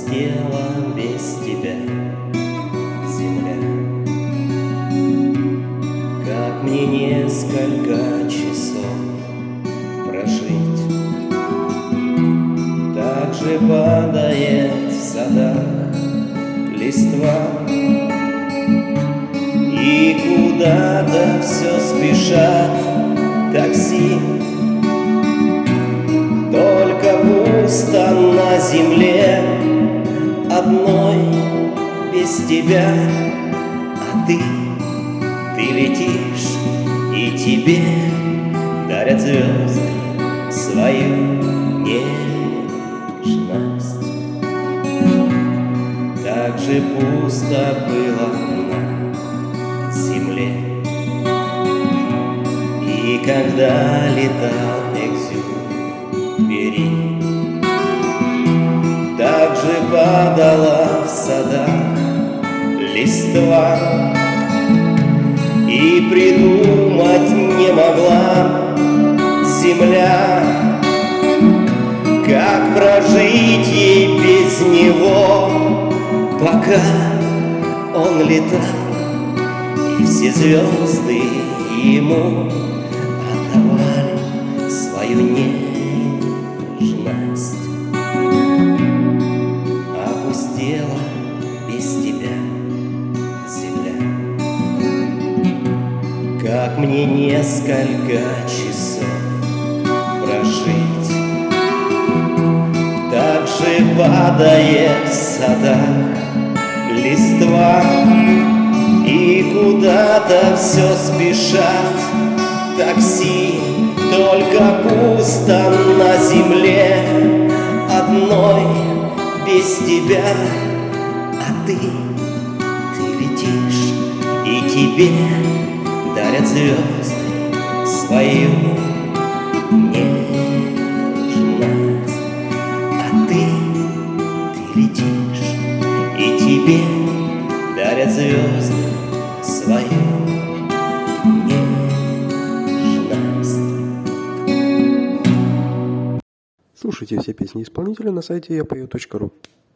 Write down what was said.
опустела без тебя земля. Как мне несколько часов прожить? Так же падает в садах листва, и куда-то все спешат такси. Только пусто на земле одной без тебя. А ты летишь, и тебе дарят звезды свою нежность. Так же пусто было на земле, и когда летал Экзюпери, так же падала в садах листва, и придумать не могла земля, как прожить ей без него, пока он летал, и все звезды ему отдавали свою нежность. Опустела без тебя земля. Как мне несколько часов прожить? Так же падает в садах листва, и куда-то все спешат такси. Только пусто на земле одной без тебя. А ты летишь, и тебе дарят звезды свою нежность. А ты летишь, и тебе дарят звезды свою нежность. Слушайте все песни исполнителя на сайте yapeo.ru.